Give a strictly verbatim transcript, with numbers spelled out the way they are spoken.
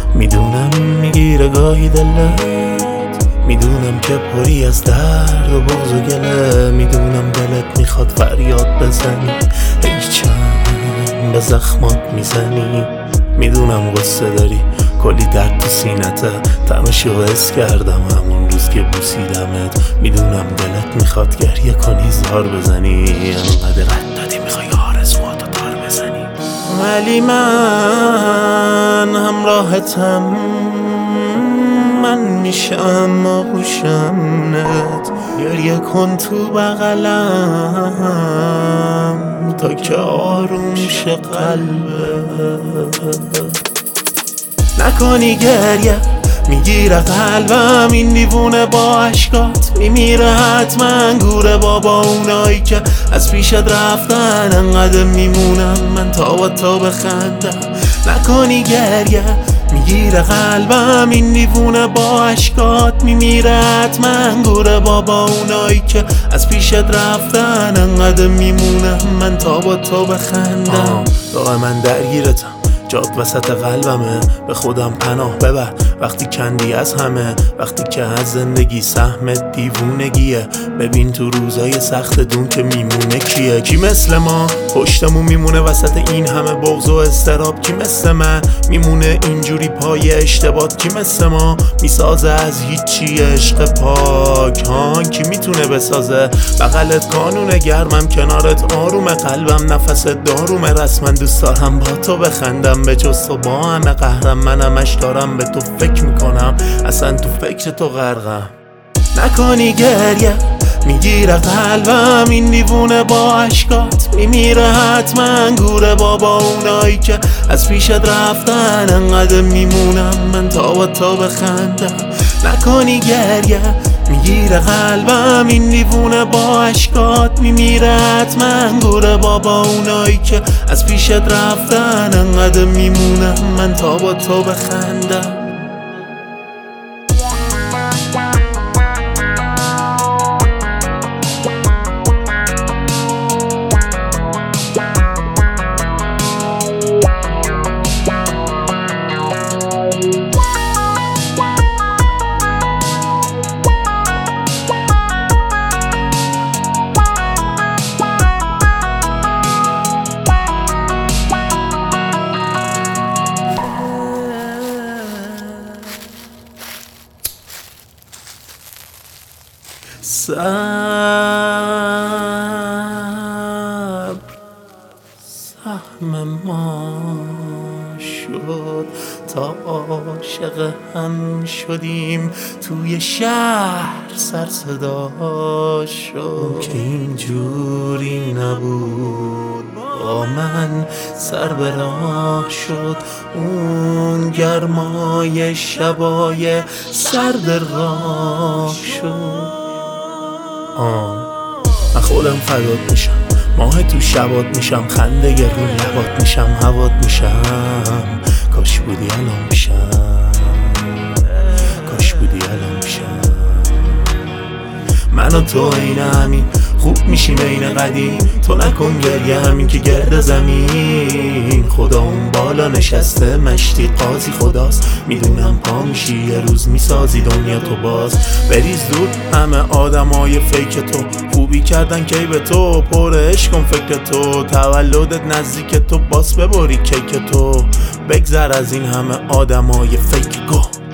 میدونم میگیره گاهی دلت، میدونم که پری از درد و بغض و گله، میدونم دلت میخواد فریاد بزنی، ای چند به زخمات میزنی. میدونم غصه داری، کلی درد تو سینته، تمشو حس کردم همون روز که بوسیدمت. میدونم دلت میخواد گریه کنی، زار بزنی، انقدر رد دادی میخوای آرزوهاتو تار بزنی. ولی من همراهتم، من میشم آغوشمت، گریه کن تو بغلم تا که آروم شه قلبت. نکنی گریه میگیره قلبم، این دیوونه با عشقات میمیره حتما. گوره بابا اونایی که از پیشت رفتن، انقدر میمونم من تا با تا بخندم. نکنی گریه میگیره قلبم، این دیوونه با عشقات میمیره حتما. گوره بابا اونایی که از پیشت رفتن، انقدر میمونم من تا با تا بخندم. داغ من درگیرتم، جات وسط قلبمه، به خودم پناه ببر وقتی کندی از همه، وقتی که از زندگی سهمت دیوونگیه. ببین تو روزای سخت دون که میمونه کیه، کی مثل ما پشتمون میمونه وسط این همه بغض و استراب، کی مثل من میمونه اینجوری پای اشتباه، کی مثل ما میسازه از هیچی عشق پاک ها، کی میتونه بسازه بغلت کانون گرمم، کنارت آروم قلبم نفست دارومه. رسما دوست دارم با تو بخندم، به جز تو با همه قهرم، منمش دارم به تو فکر میکنم، اصلا تو فکر تو غرقم. نکنی گریه میگیره قلبم، این دیوونه با عشقات میمیره حتما. گوره بابا اونایی که از پیشت رفتن، انقدر میمونم من تا با تا بخندم. نکنی گریه میگیره قلبم، این دیوونه با عشقات میمیره حتما. گوره بابا اونایی که از پیشت رفتن، انقدر میمونم من تا با تو بخندم. صبر سهم ما شد تا عاشق هم شدیم، توی شهر سر صدا شد که اینجوری نبود. با من سر به راه شد اون گرمای شبای سرد راه شد. آه من خودم فدات میشم، ماه تو شبات میشم، خنده ی رو لبات میشم، هوات میشم. کاش بودی الان میشم، کاش بودی الان میشم. من و تو عین همین خوب میشیم عین قدیم، تو نکن گریه همین که گرد زمین. خدا اون بالا نشسته مشتی قاضی خداست، میدونم پا میشی یه روز میسازی دنیا تو باز. بریز دور همه آدمای فیک تو، خوبی کردن کی به تو، پر عشق کن فکر تو، تولدت نزدیک تو باس ببری کیک تو. بگذر از این همه آدمای فیک گو.